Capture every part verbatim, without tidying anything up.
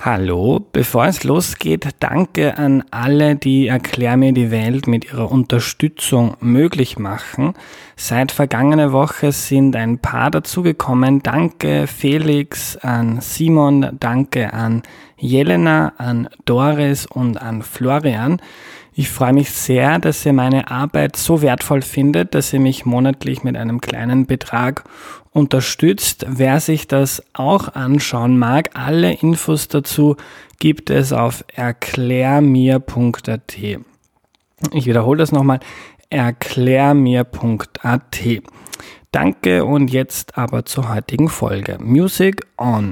Hallo, bevor es losgeht, danke an alle, die Erklär mir die Welt mit ihrer Unterstützung möglich machen. Seit vergangener Woche sind ein paar dazugekommen. Danke Felix, an Simon, danke an Jelena, an Doris und an Florian. Ich freue mich sehr, dass ihr meine Arbeit so wertvoll findet, dass ihr mich monatlich mit einem kleinen Betrag unterstützt. Wer sich das auch anschauen mag, alle Infos dazu gibt es auf erklärmir punkt at. Ich wiederhole das nochmal, erklärmir punkt at. Danke und jetzt aber zur heutigen Folge. Music on!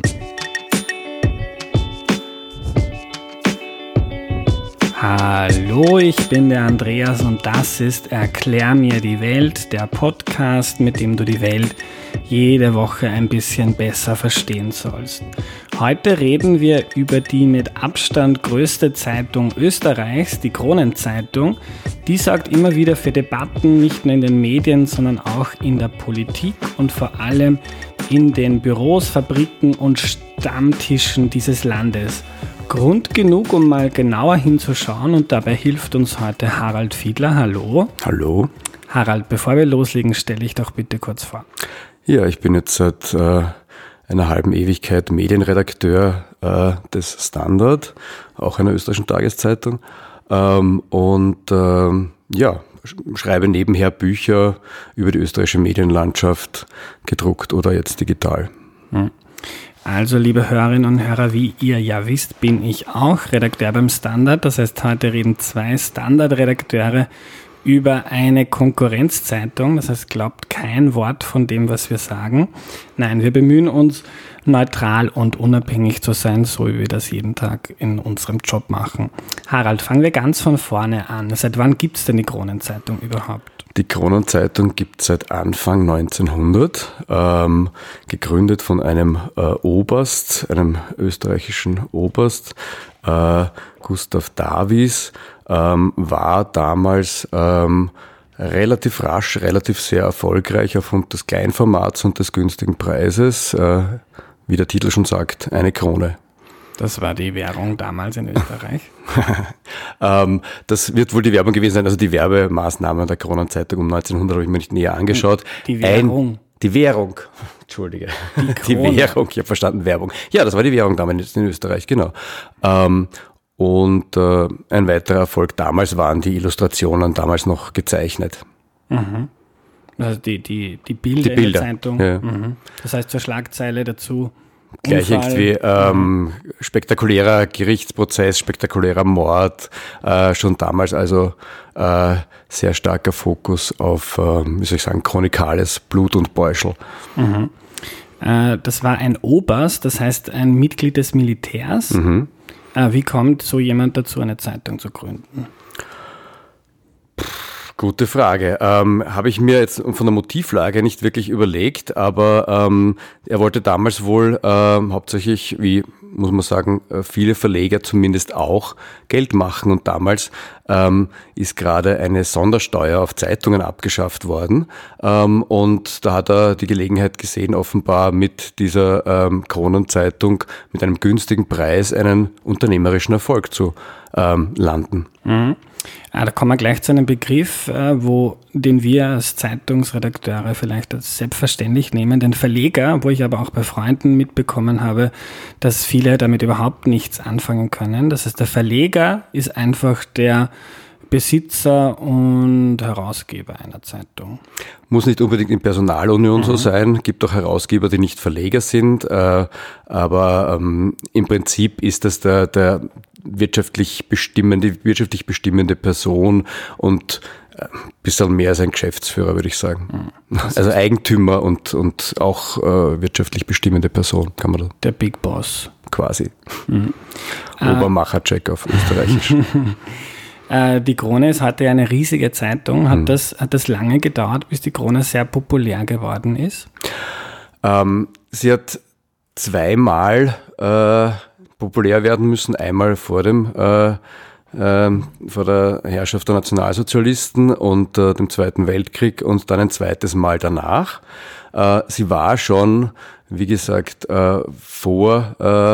Hallo, ich bin der Andreas und das ist Erklär mir die Welt, der Podcast, mit dem du die Welt jede Woche ein bisschen besser verstehen sollst. Heute reden wir über die mit Abstand größte Zeitung Österreichs, die Kronenzeitung. Die sorgt immer wieder für Debatten, nicht nur in den Medien, sondern auch in der Politik und vor allem in den Büros, Fabriken und Stammtischen dieses Landes. Grund genug, um mal genauer hinzuschauen, und dabei hilft uns heute Harald Fiedler. Hallo. Hallo. Harald, bevor wir loslegen, stelle ich doch bitte kurz vor. Ja, ich bin jetzt seit äh, einer halben Ewigkeit Medienredakteur äh, des Standard, auch einer österreichischen Tageszeitung, ähm, und ähm, ja, schreibe nebenher Bücher über die österreichische Medienlandschaft, gedruckt oder jetzt digital. Hm. Also, liebe Hörerinnen und Hörer, wie ihr ja wisst, bin ich auch Redakteur beim Standard. Das heißt, heute reden zwei Standard-Redakteure über eine Konkurrenzzeitung. Das heißt, glaubt kein Wort von dem, was wir sagen. Nein, wir bemühen uns, neutral und unabhängig zu sein, so wie wir das jeden Tag in unserem Job machen. Harald, fangen wir ganz von vorne an. Seit wann gibt es denn die Kronenzeitung überhaupt? Die Kronenzeitung gibt es seit Anfang neunzehnhundert, ähm, gegründet von einem äh, Oberst, einem österreichischen Oberst, äh, Gustav Davies, ähm, war damals ähm, relativ rasch, relativ sehr erfolgreich aufgrund des Kleinformats und des günstigen Preises, äh, wie der Titel schon sagt, eine Krone. Das war die Währung damals in Österreich. ähm, das wird wohl die Werbung gewesen sein, also die Werbemaßnahmen der Kronenzeitung um neunzehnhundert habe ich mir nicht näher angeschaut. Die Währung. Ein, die Währung, Entschuldige. Die, die Währung, ich habe verstanden, Werbung. Ja, das war die Währung damals in Österreich, genau. Ähm, und äh, ein weiterer Erfolg damals waren die Illustrationen damals noch gezeichnet. Mhm. Also die, die, die Bilder, die Bilder. der Zeitung. Ja. Mhm. Das heißt zur Schlagzeile dazu. Gleich irgendwie ähm, spektakulärer Gerichtsprozess, spektakulärer Mord, äh, schon damals also äh, sehr starker Fokus auf, äh, wie soll ich sagen, chronikales Blut und Beuschel. Mhm. Äh, das war ein Oberst, das heißt ein Mitglied des Militärs. Mhm. Äh, wie kommt so jemand dazu, eine Zeitung zu gründen? Gute Frage. Ähm, habe ich mir jetzt von der Motivlage nicht wirklich überlegt, aber ähm, er wollte damals wohl ähm, hauptsächlich, wie muss man sagen, viele Verleger zumindest auch Geld machen. Und damals ähm, ist gerade eine Sondersteuer auf Zeitungen abgeschafft worden. Ähm, und da hat er die Gelegenheit gesehen, offenbar mit dieser ähm, Kronenzeitung mit einem günstigen Preis einen unternehmerischen Erfolg zu ähm, landen. Mhm. Ah, da kommen wir gleich zu einem Begriff, äh, wo, den wir als Zeitungsredakteure vielleicht als selbstverständlich nehmen, den Verleger, wo ich aber auch bei Freunden mitbekommen habe, dass viele damit überhaupt nichts anfangen können. Das heißt, der Verleger ist einfach der Besitzer und Herausgeber einer Zeitung. Muss nicht unbedingt in Personalunion mhm. so sein, gibt auch Herausgeber, die nicht Verleger sind, äh, aber ähm, im Prinzip ist das der, der wirtschaftlich bestimmende, wirtschaftlich bestimmende Person und ein bisschen mehr als ein Geschäftsführer, würde ich sagen. Mhm. Also Eigentümer und, und auch äh, wirtschaftlich bestimmende Person, kann man da. Der Big Boss. Quasi. Mhm. Obermacher-Check auf Österreichisch. Die Krone ist heute eine riesige Zeitung. Hat, mhm. das, hat das lange gedauert, bis die Krone sehr populär geworden ist? Ähm, sie hat zweimal äh, populär werden müssen. Einmal vor dem äh, äh, vor der Herrschaft der Nationalsozialisten und äh, dem Zweiten Weltkrieg und dann ein zweites Mal danach. Äh, sie war schon, wie gesagt, äh, vor äh,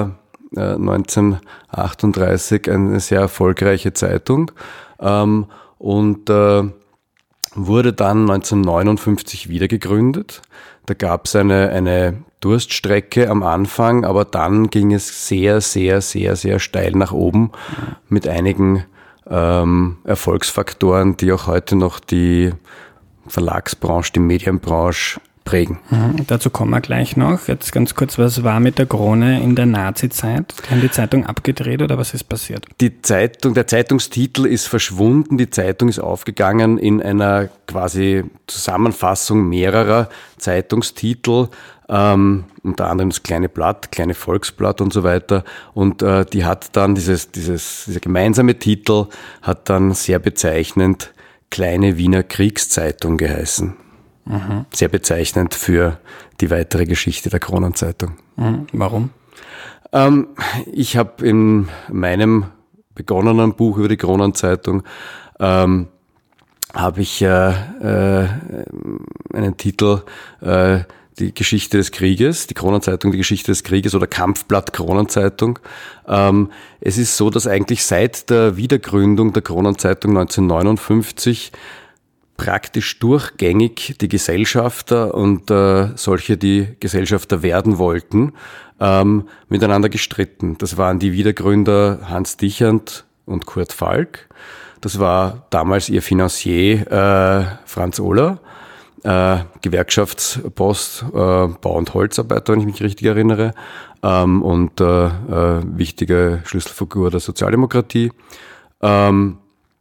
äh, neunzehnhundertachtunddreißig eine sehr erfolgreiche Zeitung ähm, und äh, wurde dann neunzehnhundertneunundfünfzig wieder gegründet. Da gab es eine, eine Durststrecke am Anfang, aber dann ging es sehr, sehr, sehr, sehr steil nach oben mit einigen ähm, Erfolgsfaktoren, die auch heute noch die Verlagsbranche, die Medienbranche prägen. Mhm, dazu kommen wir gleich noch. Jetzt ganz kurz, was war mit der Krone in der Nazi-Zeit? Die haben die Zeitung abgedreht oder was ist passiert? Die Zeitung, der Zeitungstitel ist verschwunden, die Zeitung ist aufgegangen in einer quasi Zusammenfassung mehrerer Zeitungstitel, ähm, unter anderem das Kleine Blatt, Kleine Volksblatt und so weiter. Und äh, die hat dann dieses, dieses, dieser gemeinsame Titel hat dann sehr bezeichnend Kleine Wiener Kriegszeitung geheißen. Mhm. Sehr bezeichnend für die weitere Geschichte der Kronenzeitung. Mhm. Warum? Ähm, ich habe in meinem begonnenen Buch über die Kronenzeitung ähm, habe ich äh, äh, einen Titel äh, die Geschichte des Krieges, die Kronenzeitung, die Geschichte des Krieges oder Kampfblatt Kronenzeitung. Ähm, es ist so, dass eigentlich seit der Wiedergründung der Kronenzeitung neunzehnhundertneunundfünfzig praktisch durchgängig die Gesellschafter und äh, solche, die Gesellschafter werden wollten, ähm, miteinander gestritten. Das waren die Wiedergründer Hans Dichand und Kurt Falk. Das war damals ihr Financier äh, Franz Ohler, äh, Gewerkschaftspost, äh, Bau- und Holzarbeiter, wenn ich mich richtig erinnere, ähm, und äh, äh, wichtige Schlüsselfigur der Sozialdemokratie. Ähm,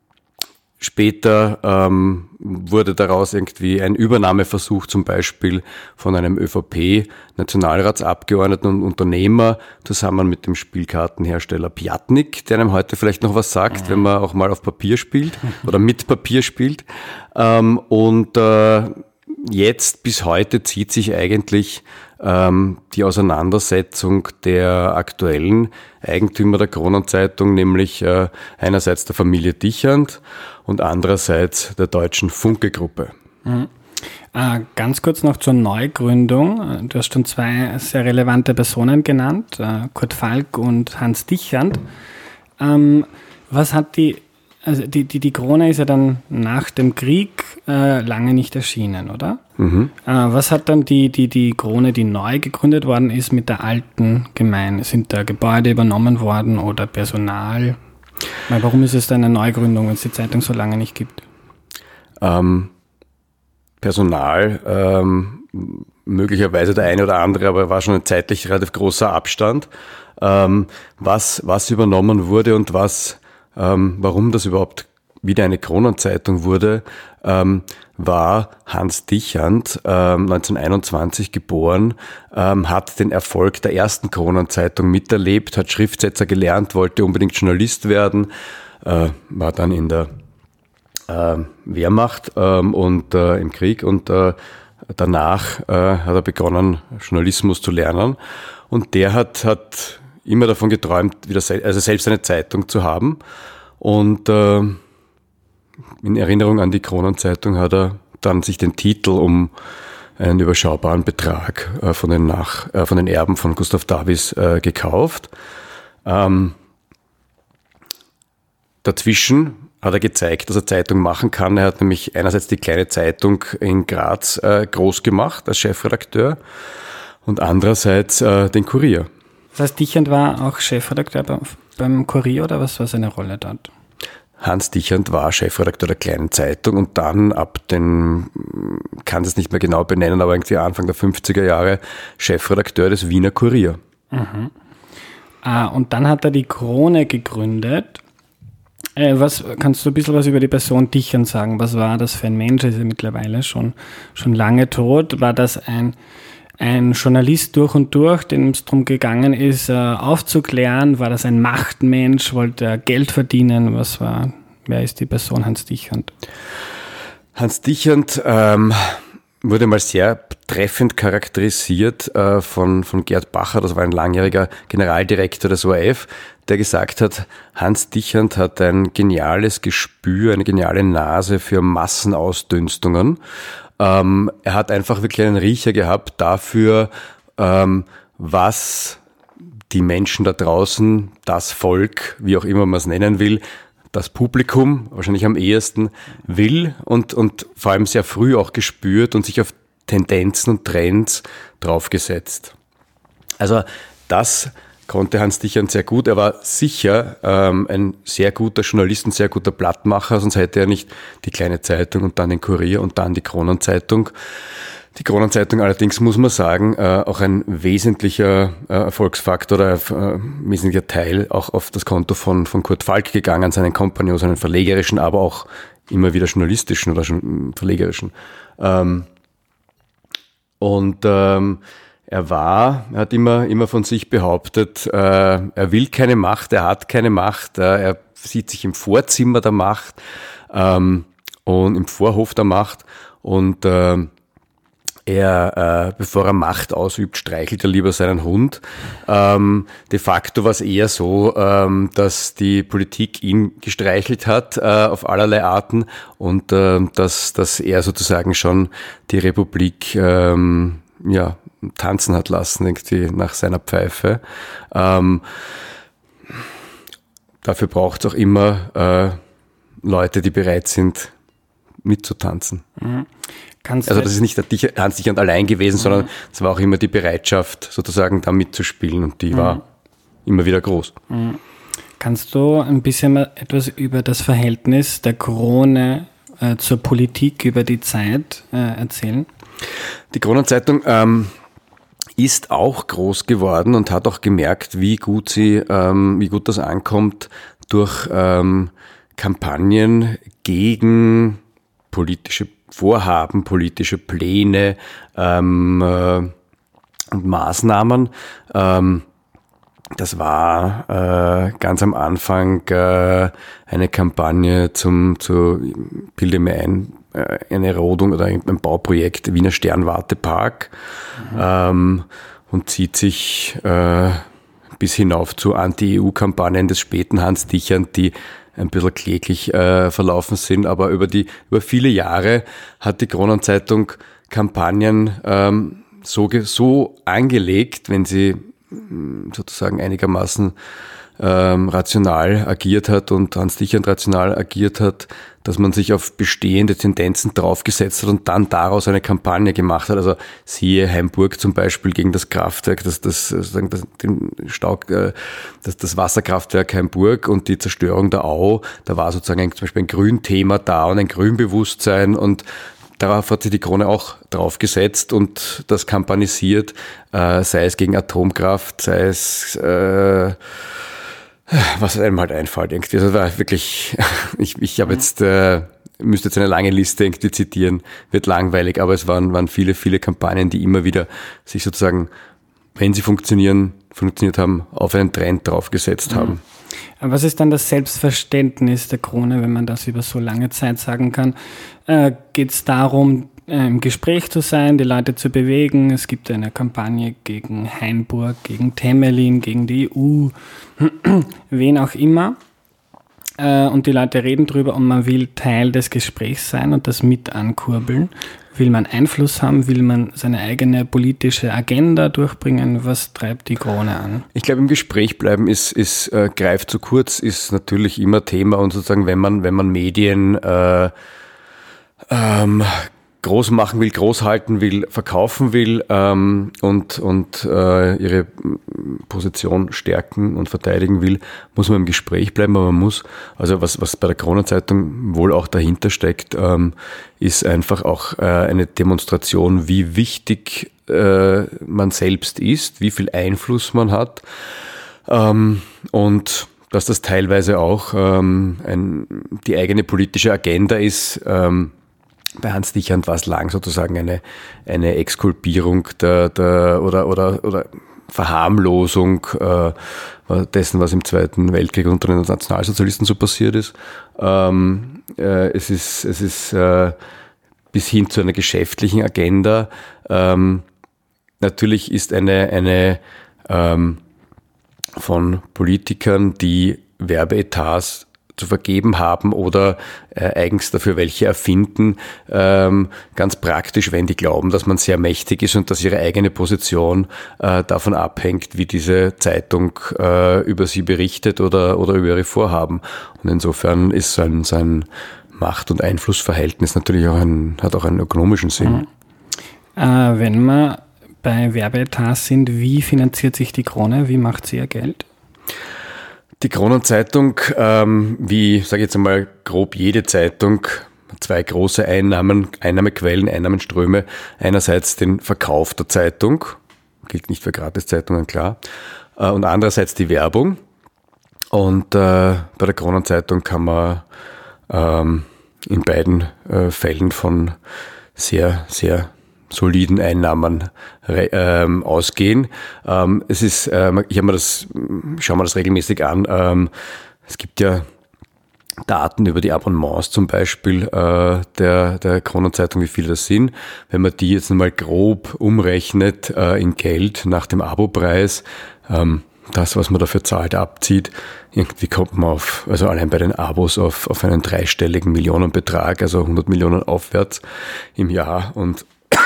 Später ähm, wurde daraus irgendwie ein Übernahmeversuch zum Beispiel von einem ÖVP-Nationalratsabgeordneten und Unternehmer zusammen mit dem Spielkartenhersteller Pjatnik, der einem heute vielleicht noch was sagt, mhm. wenn man auch mal auf Papier spielt oder mit Papier spielt. Ähm, und äh, jetzt bis heute zieht sich eigentlich ähm, die Auseinandersetzung der aktuellen Eigentümer der Kronenzeitung, nämlich äh, einerseits der Familie Dichand und andererseits der deutschen Funke-Gruppe. Mhm. Äh, ganz kurz noch zur Neugründung. Du hast schon zwei sehr relevante Personen genannt, äh, Kurt Falk und Hans Dichand. Ähm, was hat die Also die, die, die Krone ist ja dann nach dem Krieg äh, lange nicht erschienen, oder? Mhm. Äh, was hat dann die, die, die Krone, die neu gegründet worden ist, mit der alten gemein? Sind da Gebäude übernommen worden oder Personal? Weil warum ist es dann eine Neugründung, wenn es die Zeitung so lange nicht gibt? Ähm, Personal, ähm, möglicherweise der eine oder andere, aber war schon ein zeitlich relativ großer Abstand. Ähm, was, was übernommen wurde und was Ähm, warum das überhaupt wieder eine Kronenzeitung wurde, ähm, war Hans Dichand, ähm, neunzehnhunderteinundzwanzig geboren, ähm, hat den Erfolg der ersten Kronenzeitung miterlebt, hat Schriftsetzer gelernt, wollte unbedingt Journalist werden, äh, war dann in der äh, Wehrmacht ähm, und äh, im Krieg und äh, danach äh, hat er begonnen, Journalismus zu lernen und der hat, hat immer davon geträumt, wieder se- also selbst eine Zeitung zu haben. Und äh, in Erinnerung an die Kronenzeitung hat er dann sich den Titel um einen überschaubaren Betrag äh, von, den Nach, äh, von den Erben von Gustav Davis äh, gekauft. Ähm, dazwischen hat er gezeigt, dass er Zeitung machen kann. Er hat nämlich einerseits die kleine Zeitung in Graz äh, groß gemacht als Chefredakteur und andererseits äh, den Kurier. Das heißt, Dichand war auch Chefredakteur beim, beim Kurier oder was war seine Rolle dort? Hans Dichand war Chefredakteur der Kleinen Zeitung und dann ab den, kann es nicht mehr genau benennen, aber irgendwie Anfang der fünfziger Jahre Chefredakteur des Wiener Kurier. Mhm. Ah, und dann hat er die Krone gegründet. Äh, was, kannst du ein bisschen was über die Person Dichand sagen? Was war das für ein Mensch? Er ist ja mittlerweile schon, schon lange tot. War das ein Ein Journalist durch und durch, dem es darum gegangen ist, aufzuklären? War das ein Machtmensch? Wollte er Geld verdienen? Was war, wer ist die Person Hans Dichand? Hans Dichand ähm, wurde mal sehr treffend charakterisiert äh, von, von Gerd Bacher, das war ein langjähriger Generaldirektor des O R F, der gesagt hat, Hans Dichand hat ein geniales Gespür, eine geniale Nase für Massenausdünstungen. Ähm, er hat einfach wirklich einen Riecher gehabt dafür, ähm, was die Menschen da draußen, das Volk, wie auch immer man es nennen will, das Publikum wahrscheinlich am ehesten will und, und vor allem sehr früh auch gespürt und sich auf Tendenzen und Trends draufgesetzt. Also das konnte Hans Dichand sehr gut. Er war sicher ähm, ein sehr guter Journalist, ein sehr guter Blattmacher, sonst hätte er nicht die Kleine Zeitung und dann den Kurier und dann die Kronenzeitung. Die Kronenzeitung allerdings, muss man sagen, äh, auch ein wesentlicher äh, Erfolgsfaktor oder äh, wesentlicher Teil auch auf das Konto von, von Kurt Falk gegangen, seinen Kompagnon, seinen verlegerischen, aber auch immer wieder journalistischen oder schon verlegerischen. Ähm, und ähm, er war, er hat immer, immer von sich behauptet, äh, er will keine Macht, er hat keine Macht, äh, er sieht sich im Vorzimmer der Macht ähm, und im Vorhof der Macht und äh, Er, äh, bevor er Macht ausübt, streichelt er lieber seinen Hund. Ähm, de facto war es eher so, ähm, dass die Politik ihn gestreichelt hat äh, auf allerlei Arten und äh, dass, dass er sozusagen schon die Republik ähm, ja, tanzen hat lassen, irgendwie nach seiner Pfeife. Ähm, dafür braucht es auch immer äh, Leute, die bereit sind, mitzutanzen. Mhm. Kannst also das ist nicht der Hans Dichand allein gewesen, mhm. sondern es war auch immer die Bereitschaft, sozusagen da mitzuspielen und die mhm. war immer wieder groß. Mhm. Kannst du ein bisschen mal etwas über das Verhältnis der Krone äh, zur Politik über die Zeit äh, erzählen? Die Kronenzeitung ähm, ist auch groß geworden und hat auch gemerkt, wie gut sie, ähm, wie gut das ankommt durch ähm, Kampagnen gegen politische Vorhaben, politische Pläne ähm, äh, und Maßnahmen. Ähm, das war äh, ganz am Anfang äh, eine Kampagne zum zu bilde mir ein, äh, eine Rodung oder ein, ein Bauprojekt Wiener Sternwartepark mhm. ähm, und zieht sich äh, bis hinauf zu Anti-E U-Kampagnen des späten Hans Dichand, die ein bisschen kläglich äh, verlaufen sind, aber über die über viele Jahre hat die Kronenzeitung Kampagnen ähm, so so angelegt, wenn sie sozusagen einigermaßen ähm, rational agiert hat und Hans Dichand rational agiert hat, dass man sich auf bestehende Tendenzen draufgesetzt hat und dann daraus eine Kampagne gemacht hat. Also siehe Heimburg zum Beispiel gegen das Kraftwerk, das, das, sozusagen das, den Stau, das, das Wasserkraftwerk Heimburg und die Zerstörung der Au. Da war sozusagen ein, zum Beispiel ein Grünthema da und ein Grünbewusstsein und darauf hat sich die Krone auch draufgesetzt und das kampanisiert, äh, sei es gegen Atomkraft, sei es äh, was einem halt einfällt irgendwie. Also war wirklich, ich, ich habe jetzt, äh, müsste jetzt eine lange Liste irgendwie zitieren, wird langweilig, aber es waren, waren viele, viele Kampagnen, die immer wieder sich sozusagen, wenn sie funktionieren, funktioniert haben, auf einen Trend draufgesetzt haben. Aber was ist dann das Selbstverständnis der Krone, wenn man das über so lange Zeit sagen kann? Äh, geht es darum, äh, im Gespräch zu sein, die Leute zu bewegen? Es gibt eine Kampagne gegen Hainburg, gegen Temelin, gegen die E U, wen auch immer. Äh, und die Leute reden drüber und man will Teil des Gesprächs sein und das mit ankurbeln. Will man Einfluss haben? Will man seine eigene politische Agenda durchbringen? Was treibt die Krone an? Ich glaube, im Gespräch bleiben ist, ist äh, greift zu kurz, ist natürlich immer Thema und sozusagen, wenn man, wenn man Medien äh, ähm, groß machen will, groß halten will, verkaufen will ähm, und, und äh, ihre Position stärken und verteidigen will, muss man im Gespräch bleiben, aber man muss, also was, was bei der Kronenzeitung wohl auch dahinter steckt, ähm, ist einfach auch äh, eine Demonstration, wie wichtig äh, man selbst ist, wie viel Einfluss man hat ähm, und dass das teilweise auch ähm, ein, die eigene politische Agenda ist. ähm, Bei Hans Dichand war es lang sozusagen eine, eine Exkulpierung der, der, oder, oder, oder Verharmlosung äh, dessen, was im Zweiten Weltkrieg unter den Nationalsozialisten so passiert ist. Ähm, äh, es ist, es ist äh, bis hin zu einer geschäftlichen Agenda. Ähm, natürlich ist eine, eine ähm, von Politikern, die Werbeetats zu vergeben haben oder äh, eigens dafür welche erfinden, ähm, ganz praktisch, wenn die glauben, dass man sehr mächtig ist und dass ihre eigene Position äh, davon abhängt, wie diese Zeitung äh, über sie berichtet oder, oder über ihre Vorhaben. Und insofern ist sein, sein Macht- und Einflussverhältnis natürlich auch ein, hat auch einen ökonomischen Sinn. Mhm. Äh, wenn wir bei Werbeetats sind, wie finanziert sich die Krone? Wie macht sie ihr Geld? Die Kronenzeitung, ähm, wie, sage ich jetzt einmal, grob jede Zeitung, zwei große Einnahmen, Einnahmequellen, Einnahmenströme. Einerseits den Verkauf der Zeitung, gilt nicht für Gratiszeitungen, klar, äh, und andererseits die Werbung. Und äh, bei der Kronenzeitung kann man ähm, in beiden äh, Fällen von sehr, sehr soliden Einnahmen ähm, ausgehen. Ähm, es ist, ähm, ich habe mir das, schaue mir das regelmäßig an. Ähm, es gibt ja Daten über die Abonnements zum Beispiel äh, der, der Kronenzeitung, wie viele das sind. Wenn man die jetzt mal grob umrechnet äh, in Geld nach dem Abopreis, ähm, das, was man dafür zahlt, abzieht, irgendwie kommt man auf, also allein bei den Abos auf, auf einen dreistelligen Millionenbetrag, also hundert Millionen aufwärts im Jahr. Und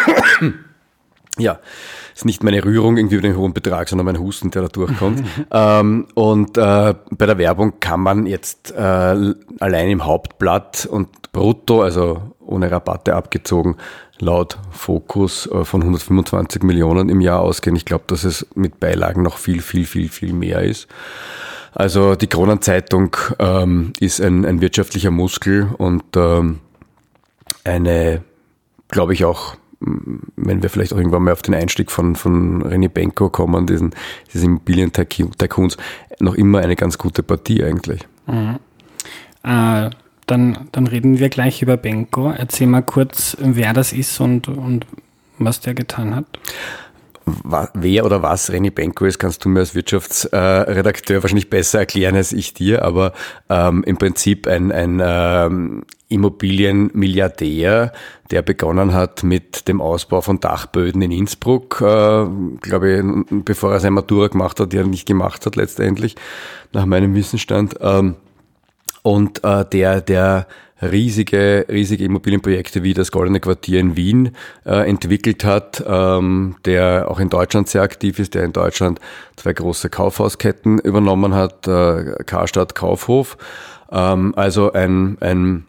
ja, ist nicht meine Rührung irgendwie über den hohen Betrag, sondern mein Husten, der da durchkommt. ähm, und äh, bei der Werbung kann man jetzt äh, allein im Hauptblatt und brutto, also ohne Rabatte abgezogen, laut Focus äh, von hundertfünfundzwanzig Millionen im Jahr ausgehen. Ich glaube, dass es mit Beilagen noch viel, viel, viel, viel mehr ist. Also die Kronenzeitung ähm, ist ein, ein wirtschaftlicher Muskel und ähm, eine, glaube ich auch, wenn wir vielleicht auch irgendwann mal auf den Einstieg von, von René Benko kommen, diesen, diesen Immobilien-Tycoons, noch immer eine ganz gute Partie eigentlich. Mhm. Äh, dann, dann reden wir gleich über Benko. Erzähl mal kurz, wer das ist und, und was der getan hat. Wer oder was René Benko ist, kannst du mir als Wirtschaftsredakteur äh, wahrscheinlich besser erklären als ich dir, aber ähm, im Prinzip ein, ein ähm, Immobilienmilliardär, der begonnen hat mit dem Ausbau von Dachböden in Innsbruck, äh, glaube ich, bevor er seine Matura gemacht hat, die er nicht gemacht hat letztendlich, nach meinem Wissensstand. Ähm, und äh, der, der riesige, riesige Immobilienprojekte wie das Goldene Quartier in Wien äh, entwickelt hat, ähm, der auch in Deutschland sehr aktiv ist, der in Deutschland zwei große Kaufhausketten übernommen hat, äh, Karstadt, Kaufhof. Ähm, also ein, ein,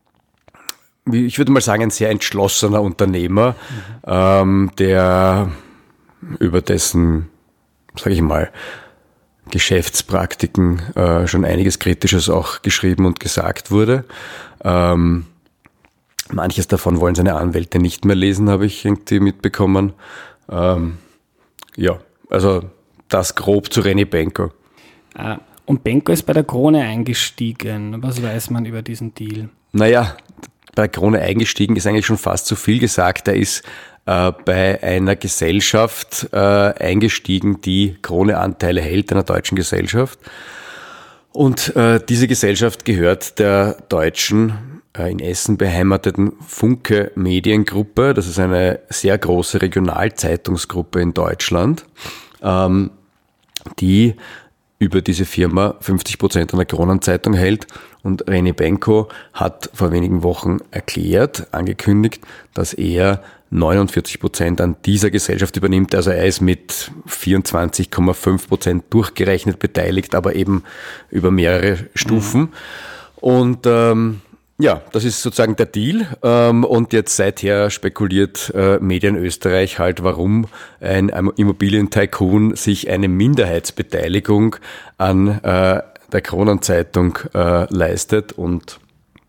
ich würde mal sagen, ein sehr entschlossener Unternehmer, mhm. ähm, der über dessen, sage ich mal, Geschäftspraktiken äh, schon einiges Kritisches auch geschrieben und gesagt wurde. Ähm, manches davon wollen seine Anwälte nicht mehr lesen, habe ich irgendwie mitbekommen. Ähm, ja, also das grob zu René Benko. Ah, und Benko ist bei der Krone eingestiegen. Was weiß man über diesen Deal? Naja, bei der Krone eingestiegen ist eigentlich schon fast zu viel gesagt. Er ist äh, bei einer Gesellschaft äh, eingestiegen, die Krone-Anteile hält, einer deutschen Gesellschaft. Und äh, diese Gesellschaft gehört der deutschen, äh, in Essen beheimateten Funke Mediengruppe. Das ist eine sehr große Regionalzeitungsgruppe in Deutschland, ähm, die über diese Firma fünfzig Prozent an der Kronenzeitung hält. Und René Benko hat vor wenigen Wochen erklärt, angekündigt, dass er neunundvierzig Prozent an dieser Gesellschaft übernimmt. Also er ist mit vierundzwanzig Komma fünf Prozent durchgerechnet beteiligt, aber eben über mehrere Stufen. Mhm. Und ähm, ja, das ist sozusagen der Deal. Ähm, und jetzt seither spekuliert äh, Medien Österreich halt, warum ein Immobilien-Tycoon sich eine Minderheitsbeteiligung an äh, der Kronenzeitung äh, leistet. Und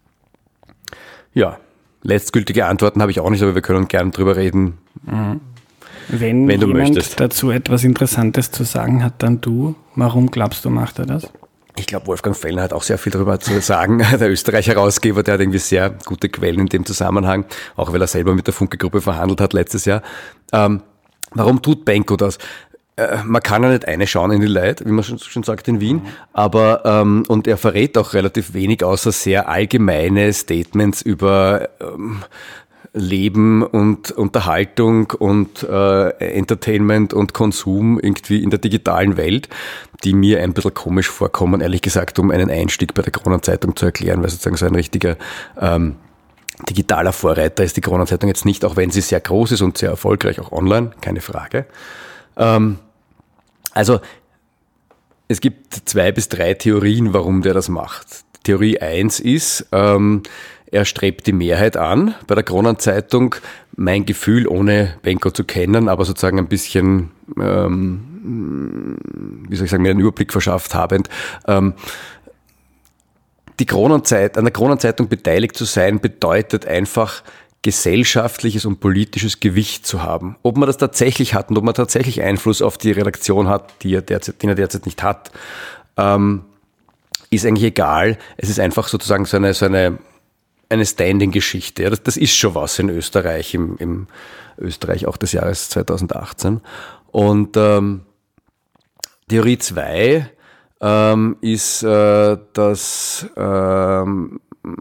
ja, letztgültige Antworten habe ich auch nicht, aber wir können gerne drüber reden, mhm. wenn, wenn du jemand möchtest. Dazu etwas Interessantes zu sagen hat, dann du. Warum glaubst du, macht er das? Ich glaube, Wolfgang Fellner hat auch sehr viel darüber zu sagen. Der Österreich-Herausgeber, der hat irgendwie sehr gute Quellen in dem Zusammenhang, auch weil er selber mit der Funke-Gruppe verhandelt hat letztes Jahr. Ähm, warum tut Benko das? Äh, man kann ja nicht eine schauen in die Leute, wie man schon, schon sagt in Wien, mhm. aber ähm, und er verrät auch relativ wenig, außer sehr allgemeine Statements über ähm, Leben und Unterhaltung und äh, Entertainment und Konsum irgendwie in der digitalen Welt, die mir ein bisschen komisch vorkommen, ehrlich gesagt, um einen Einstieg bei der Kronenzeitung zu erklären, weil sozusagen so ein richtiger ähm, digitaler Vorreiter ist die Kronenzeitung jetzt nicht, auch wenn sie sehr groß ist und sehr erfolgreich, auch online, keine Frage. Ähm, also es gibt zwei bis drei Theorien, warum der das macht. Theorie eins ist, ähm, er strebt die Mehrheit an bei der Kronenzeitung. Mein Gefühl, ohne Benko zu kennen, aber sozusagen ein bisschen, ähm, wie soll ich sagen, mir einen Überblick verschafft habend, ähm, die Kronenzeit, an der Kronenzeitung beteiligt zu sein, bedeutet einfach, gesellschaftliches und politisches Gewicht zu haben. Ob man das tatsächlich hat und ob man tatsächlich Einfluss auf die Redaktion hat, die er derzeit, den er derzeit nicht hat, ähm, ist eigentlich egal. Es ist einfach sozusagen so eine, so eine, eine Standing-Geschichte. Ja, das, das ist schon was in Österreich, im, im Österreich auch des Jahres zweitausendachtzehn. Und ähm, Theorie zwei ähm, ist, äh, dass ähm,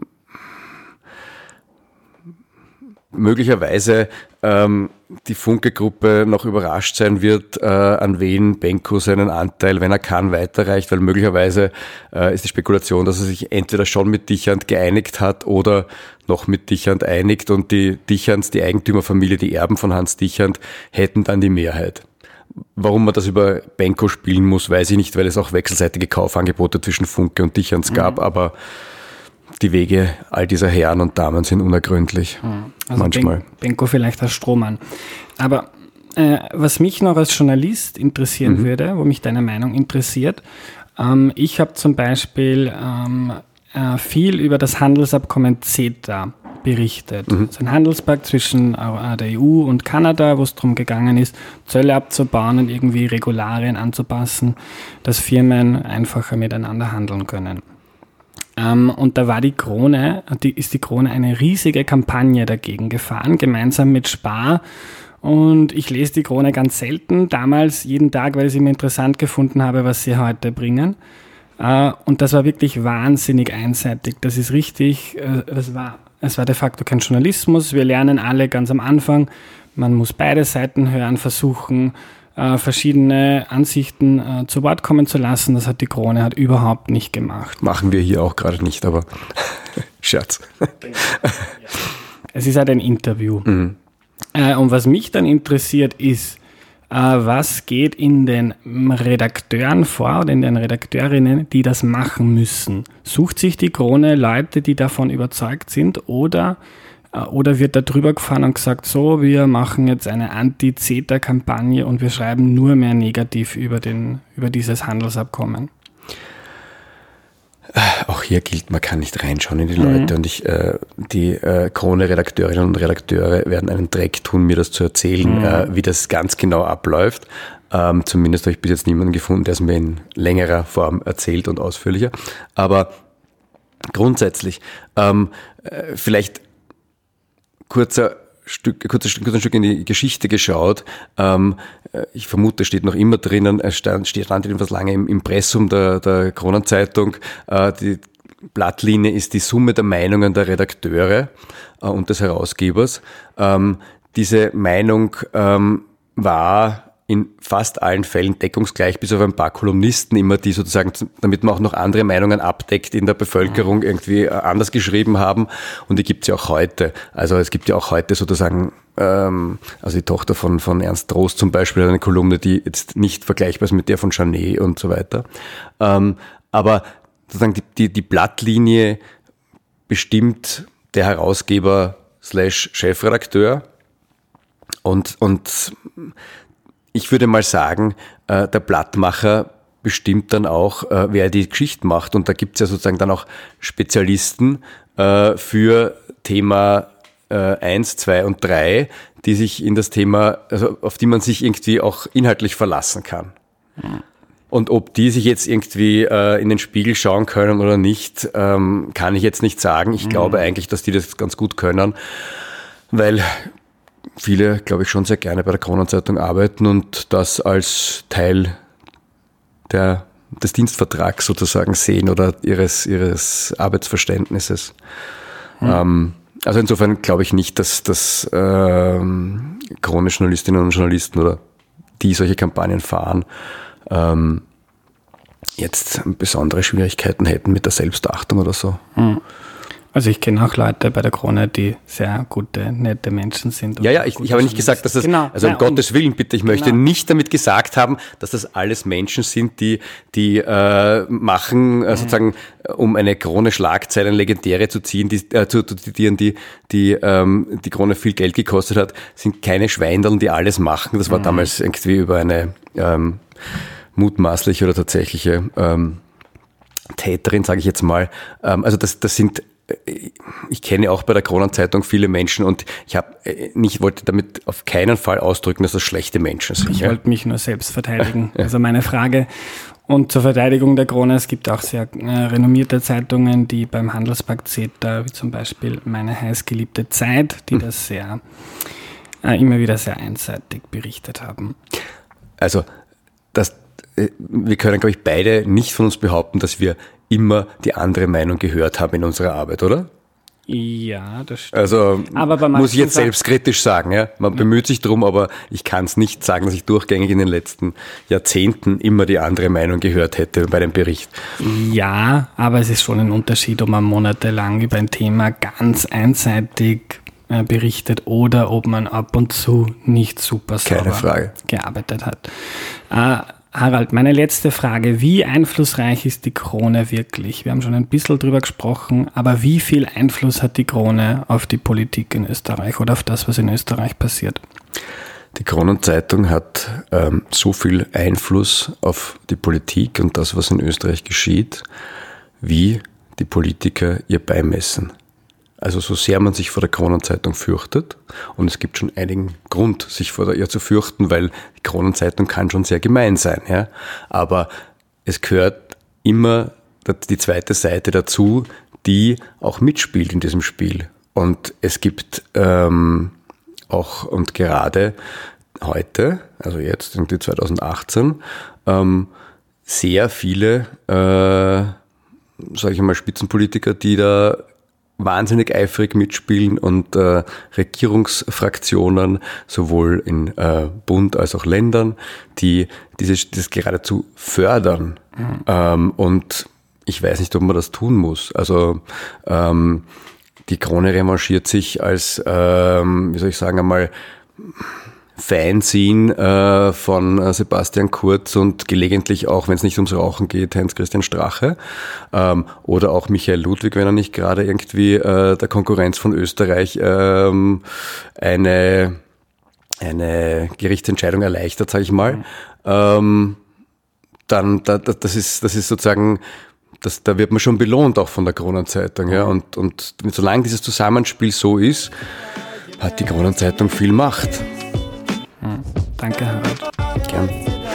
möglicherweise ähm, die Funke-Gruppe noch überrascht sein wird, äh, an wen Benko seinen Anteil, wenn er kann, weiterreicht, weil möglicherweise äh, ist die Spekulation, dass er sich entweder schon mit Dichand geeinigt hat oder noch mit Dichand einigt und die Dichands, die Eigentümerfamilie, die Erben von Hans Dichand, hätten dann die Mehrheit. Warum man das über Benko spielen muss, weiß ich nicht, weil es auch wechselseitige Kaufangebote zwischen Funke und Dichands gab, mhm. aber die Wege all dieser Herren und Damen sind unergründlich. Also manchmal. Ben- Benko vielleicht als Strohmann. Aber äh, was mich noch als Journalist interessieren mhm. würde, wo mich deine Meinung interessiert, ähm, ich habe zum Beispiel ähm, äh, viel über das Handelsabkommen CETA berichtet. Mhm. Es ist ein Handelspakt zwischen äh, der E U und Kanada, wo es darum gegangen ist, Zölle abzubauen und irgendwie Regularien anzupassen, dass Firmen einfacher miteinander handeln können. Um, und da war die Krone, die, ist die Krone eine riesige Kampagne dagegen gefahren, gemeinsam mit Spar. Und ich lese die Krone ganz selten, damals jeden Tag, weil ich es immer interessant gefunden habe, was sie heute bringen. Uh, und das war wirklich wahnsinnig einseitig. Das ist richtig, uh, das war, es war de facto kein Journalismus. Wir lernen alle ganz am Anfang, man muss beide Seiten hören, versuchen, Äh, verschiedene Ansichten äh, zu Wort kommen zu lassen. Das hat die Krone hat überhaupt nicht gemacht. Machen wir hier auch gerade nicht, aber Scherz. Es ist halt ein Interview. Mhm. Äh, und was mich dann interessiert ist, äh, was geht in den Redakteuren vor oder in den Redakteurinnen, die das machen müssen? Sucht sich die Krone Leute, die davon überzeugt sind, oder Oder wird da drüber gefahren und gesagt, so, wir machen jetzt eine Anti-CETA-Kampagne und wir schreiben nur mehr negativ über, den, über dieses Handelsabkommen? Auch hier gilt, man kann nicht reinschauen in die Leute. Mhm. Und ich, äh, die äh, Krone-Redakteurinnen und Redakteure werden einen Dreck tun, mir das zu erzählen, mhm. äh, wie das ganz genau abläuft. Ähm, zumindest habe ich bis jetzt niemanden gefunden, der es mir in längerer Form erzählt und ausführlicher. Aber grundsätzlich, ähm, äh, vielleicht Kurzer Stück, kurzes, kurzes Stück in die Geschichte geschaut. Ähm, ich vermute, steht noch immer drinnen, es stand, steht jedenfalls lange im Impressum der, der Kronenzeitung. Äh, die Blattlinie ist die Summe der Meinungen der Redakteure äh, und des Herausgebers. Ähm, diese Meinung ähm, war in fast allen Fällen deckungsgleich, bis auf ein paar Kolumnisten immer, die sozusagen, damit man auch noch andere Meinungen abdeckt, in der Bevölkerung irgendwie anders geschrieben haben. Und die gibt's ja auch heute. Also es gibt ja auch heute sozusagen, ähm, also die Tochter von, von Ernst Trost zum Beispiel hat eine Kolumne, die jetzt nicht vergleichbar ist mit der von Janet und so weiter. Ähm, aber sozusagen die, die, die Blattlinie bestimmt der Herausgeber slash Chefredakteur. Und, und ich würde mal sagen, äh, der Blattmacher bestimmt dann auch, äh, wer die Geschichte macht. Und da gibt es ja sozusagen dann auch Spezialisten äh, für Thema äh, eins, zwei und drei, die sich in das Thema, also auf die man sich irgendwie auch inhaltlich verlassen kann. Mhm. Und ob die sich jetzt irgendwie äh, in den Spiegel schauen können oder nicht, ähm, kann ich jetzt nicht sagen. Ich mhm. glaube eigentlich, dass die das ganz gut können, weil viele, glaube ich, schon sehr gerne bei der Kronenzeitung arbeiten und das als Teil der, des Dienstvertrags sozusagen sehen oder ihres, ihres Arbeitsverständnisses. Hm. Ähm, Also insofern glaube ich nicht, dass, dass ähm, Krone-Journalistinnen und Journalisten oder die solche Kampagnen fahren, ähm, jetzt besondere Schwierigkeiten hätten mit der Selbstachtung oder so. Mhm. Also ich kenne auch Leute bei der Krone, die sehr gute, nette Menschen sind. Ja, ja, ich, ich habe nicht gesagt, dass das, genau. also um Nein, Gottes Willen bitte, ich möchte genau. nicht damit gesagt haben, dass das alles Menschen sind, die, die äh, machen, äh, sozusagen, um eine Krone-Schlagzeile, eine legendäre zu ziehen, die, äh, zu, zu zitieren, die, die, ähm, die Krone viel Geld gekostet hat, sind keine Schweindeln, die alles machen. Das war mhm. damals irgendwie über eine ähm, mutmaßliche oder tatsächliche ähm, Täterin, sage ich jetzt mal. Ähm, also das, das sind Ich kenne auch bei der Kronenzeitung viele Menschen und ich habe nicht wollte damit auf keinen Fall ausdrücken, dass das schlechte Menschen sind. Ich ja? wollte mich nur selbst verteidigen. Also meine Frage. Und zur Verteidigung der Krone, es gibt auch sehr äh, renommierte Zeitungen, die beim Handelsblatt Zeta, wie zum Beispiel meine heißgeliebte Zeit, die hm. das sehr äh, immer wieder sehr einseitig berichtet haben. Also das, äh, wir können, glaube ich, beide nicht von uns behaupten, dass wir immer die andere Meinung gehört haben in unserer Arbeit, oder? Ja, das stimmt. Also aber muss ich jetzt selbstkritisch sagen. Ja? Man ja. bemüht sich drum, aber ich kann es nicht sagen, dass ich durchgängig in den letzten Jahrzehnten immer die andere Meinung gehört hätte bei dem Bericht. Ja, aber es ist schon ein Unterschied, ob man monatelang über ein Thema ganz einseitig äh, berichtet oder ob man ab und zu nicht super sauber Keine Frage. gearbeitet hat. Äh, Harald, meine letzte Frage. Wie einflussreich ist die Krone wirklich? Wir haben schon ein bisschen drüber gesprochen, aber wie viel Einfluss hat die Krone auf die Politik in Österreich oder auf das, was in Österreich passiert? Die Kronenzeitung hat ähm, so viel Einfluss auf die Politik und das, was in Österreich geschieht, wie die Politiker ihr beimessen. Also so sehr man sich vor der Kronenzeitung fürchtet, und es gibt schon einigen Grund, sich vor ihr zu fürchten, weil die Kronenzeitung kann schon sehr gemein sein, ja. Aber es gehört immer die zweite Seite dazu, die auch mitspielt in diesem Spiel. Und es gibt ähm, auch und gerade heute, also jetzt in zwanzig achtzehn, ähm, sehr viele, äh, sage ich mal, Spitzenpolitiker, die da wahnsinnig eifrig mitspielen und äh, Regierungsfraktionen, sowohl in äh, Bund als auch Ländern, die dieses, das geradezu fördern. Mhm. Ähm, und ich weiß nicht, ob man das tun muss. Also ähm, die Krone revanchiert sich als, ähm, wie soll ich sagen, einmal Fanzine äh, von Sebastian Kurz und gelegentlich auch, wenn es nicht ums Rauchen geht, Heinz-Christian Strache ähm, oder auch Michael Ludwig, wenn er nicht gerade irgendwie äh, der Konkurrenz von Österreich ähm, eine, eine Gerichtsentscheidung erleichtert, sage ich mal. Mhm. Ähm, dann, da, das ist, das ist sozusagen, das, da wird man schon belohnt auch von der Kronenzeitung, ja, und, und solange dieses Zusammenspiel so ist, hat die Kronenzeitung viel Macht. Hm. Danke, Harald. Gern.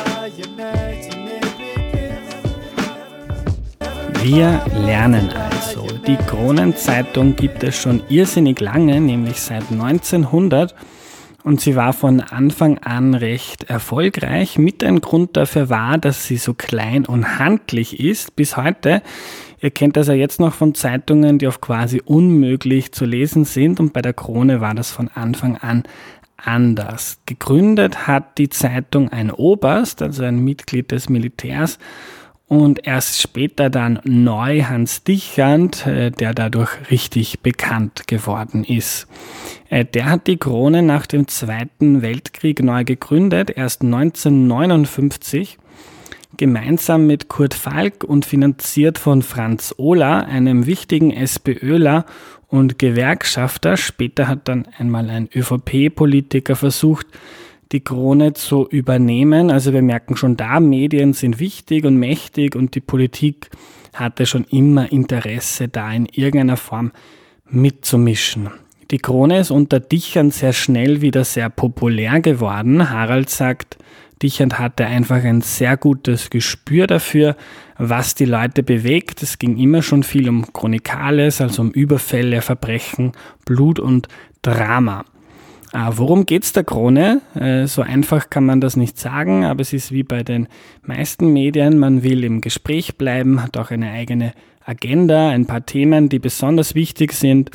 Wir lernen also. Die Kronenzeitung gibt es schon irrsinnig lange, nämlich seit neunzehnhundert. Und sie war von Anfang an recht erfolgreich. Mit ein Grund dafür war, dass sie so klein und handlich ist bis heute. Ihr kennt das ja jetzt noch von Zeitungen, die oft quasi unmöglich zu lesen sind. Und bei der Krone war das von Anfang an anders. Gegründet hat die Zeitung ein Oberst, also ein Mitglied des Militärs, und erst später dann neu Hans Dichand, der dadurch richtig bekannt geworden ist. Der hat die Krone nach dem Zweiten Weltkrieg neu gegründet, erst neunzehnhundertneunundfünfzig, gemeinsam mit Kurt Falk und finanziert von Franz Ohler, einem wichtigen SPÖler und Gewerkschafter. Später hat dann einmal ein ÖVP-Politiker versucht, die Krone zu übernehmen. Also wir merken schon da, Medien sind wichtig und mächtig und die Politik hatte schon immer Interesse, da in irgendeiner Form mitzumischen. Die Krone ist unter Dichand sehr schnell wieder sehr populär geworden. Harald sagt, Dichand hatte einfach ein sehr gutes Gespür dafür, was die Leute bewegt. Es ging immer schon viel um Chronikales, also um Überfälle, Verbrechen, Blut und Drama. Äh, worum geht's der Krone? Äh, so einfach kann man das nicht sagen, aber es ist wie bei den meisten Medien. Man will im Gespräch bleiben, hat auch eine eigene Agenda, ein paar Themen, die besonders wichtig sind.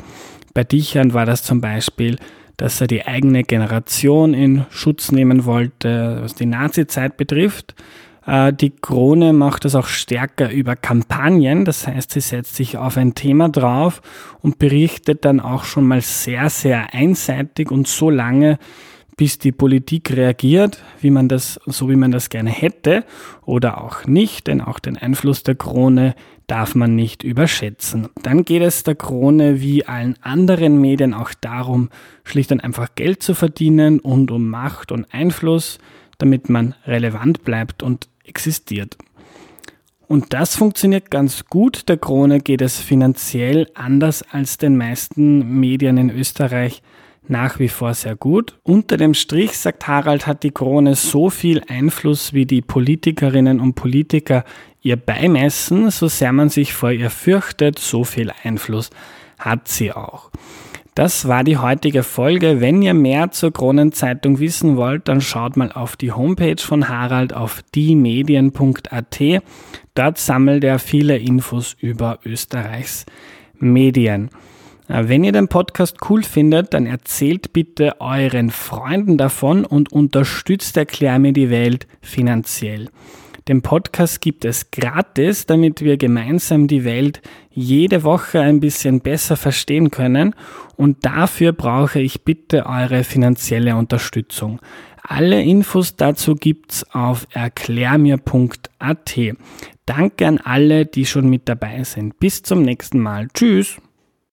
Bei Dichern war das zum Beispiel, dass er die eigene Generation in Schutz nehmen wollte, was die Nazizeit betrifft. Die Krone macht das auch stärker über Kampagnen, das heißt, sie setzt sich auf ein Thema drauf und berichtet dann auch schon mal sehr, sehr einseitig und so lange, bis die Politik reagiert, wie man das, so wie man das gerne hätte oder auch nicht, denn auch den Einfluss der Krone darf man nicht überschätzen. Dann geht es der Krone wie allen anderen Medien auch darum, schlicht und einfach Geld zu verdienen und um Macht und Einfluss, damit man relevant bleibt und existiert. Und das funktioniert ganz gut. Der Krone geht es finanziell anders als den meisten Medien in Österreich nach wie vor sehr gut. Unter dem Strich, sagt Harald, hat die Krone so viel Einfluss, wie die Politikerinnen und Politiker ihr beimessen. So sehr man sich vor ihr fürchtet, so viel Einfluss hat sie auch. Das war die heutige Folge. Wenn ihr mehr zur Kronenzeitung wissen wollt, dann schaut mal auf die Homepage von Harald auf die medien punkt a t. Dort sammelt er viele Infos über Österreichs Medien. Wenn ihr den Podcast cool findet, dann erzählt bitte euren Freunden davon und unterstützt Erklär mir die Welt finanziell. Den Podcast gibt es gratis, damit wir gemeinsam die Welt jede Woche ein bisschen besser verstehen können, und dafür brauche ich bitte eure finanzielle Unterstützung. Alle Infos dazu gibt's auf erklär mir punkt a t. Danke an alle, die schon mit dabei sind. Bis zum nächsten Mal. Tschüss!